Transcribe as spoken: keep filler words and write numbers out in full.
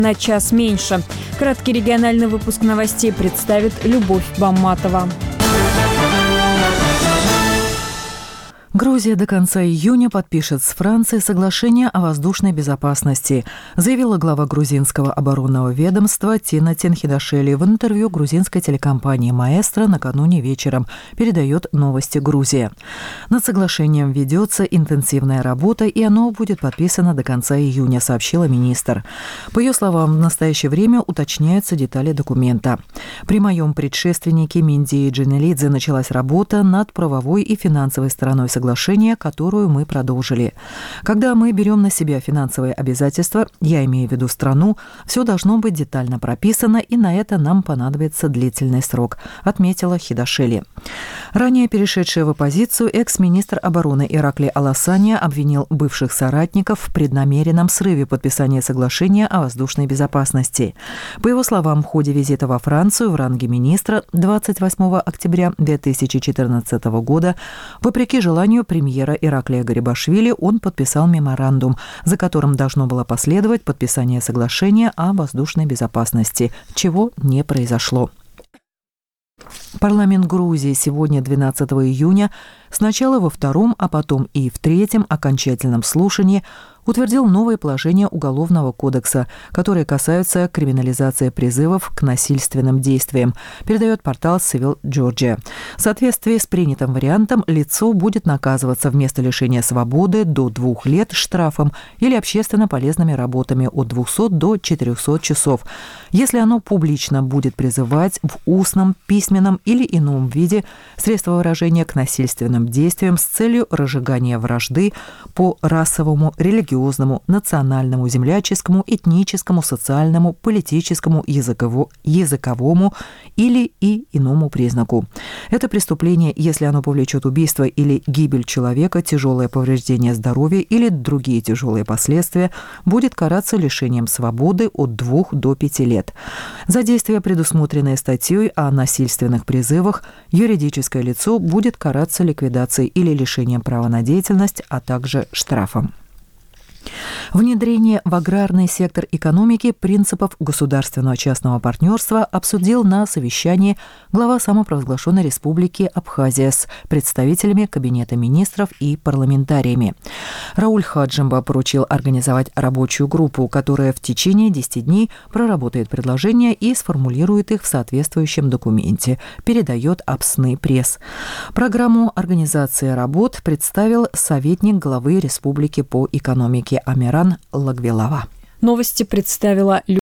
на час меньше. Краткий региональный выпуск новостей представит Любовь Бамматова. Грузия до конца июня подпишет с Францией соглашение о воздушной безопасности, заявила глава грузинского оборонного ведомства Тина Тенхидашвили в интервью грузинской телекомпании «Маэстро» накануне вечером, передает «Новости Грузия». Над соглашением ведется интенсивная работа, и оно будет подписано до конца июня, сообщила министр. По ее словам, в настоящее время уточняются детали документа. При моем предшественнике Миндии Джинелидзе началась работа над правовой и финансовой стороной соглашения, соглашение, которую мы продолжили. Когда мы берем на себя финансовые обязательства, я имею в виду страну, все должно быть детально прописано, и на это нам понадобится длительный срок, отметила Хидашвили. Ранее перешедшая в оппозицию экс-министр обороны Иракли Аласания обвинил бывших соратников в преднамеренном срыве подписания соглашения о воздушной безопасности. По его словам, в ходе визита во Францию в ранге министра двадцать восьмого октября две тысячи четырнадцатого года, вопреки желанию премьера Ираклия Гарибашвили, он подписал меморандум, за которым должно было последовать подписание соглашения о воздушной безопасности, чего не произошло. Парламент Грузии сегодня, двенадцатого июня, сначала во втором, а потом и в третьем окончательном слушании утвердил новые положения Уголовного кодекса, которые касаются криминализации призывов к насильственным действиям, передает портал Civil Georgia. В соответствии с принятым вариантом лицо будет наказываться вместо лишения свободы до двух лет штрафом или общественно полезными работами от двухсот до четырехсот часов, если оно публично будет призывать в устном, письменном или ином виде средства выражения к насильственным действиям с целью разжигания вражды по расовому, религиозному, религиозному, национальному, земляческому, этническому, социальному, политическому, языково- языковому или и иному признаку. Это преступление, если оно повлечет убийство или гибель человека, тяжелое повреждение здоровья или другие тяжелые последствия, будет караться лишением свободы от двух до пяти лет. За действия, предусмотренные статьей о насильственных призывах, юридическое лицо будет караться ликвидацией или лишением права на деятельность, а также штрафом. Внедрение в аграрный сектор экономики принципов государственного частного партнерства обсудил на совещании глава самопровозглашенной республики Абхазия с представителями Кабинета министров и парламентариями. Рауль Хаджимба поручил организовать рабочую группу, которая в течение десяти дней проработает предложения и сформулирует их в соответствующем документе, передает Апсны пресс. Программу организации работ представил советник главы республики по экономике Амиран Лагвелова. Новости представила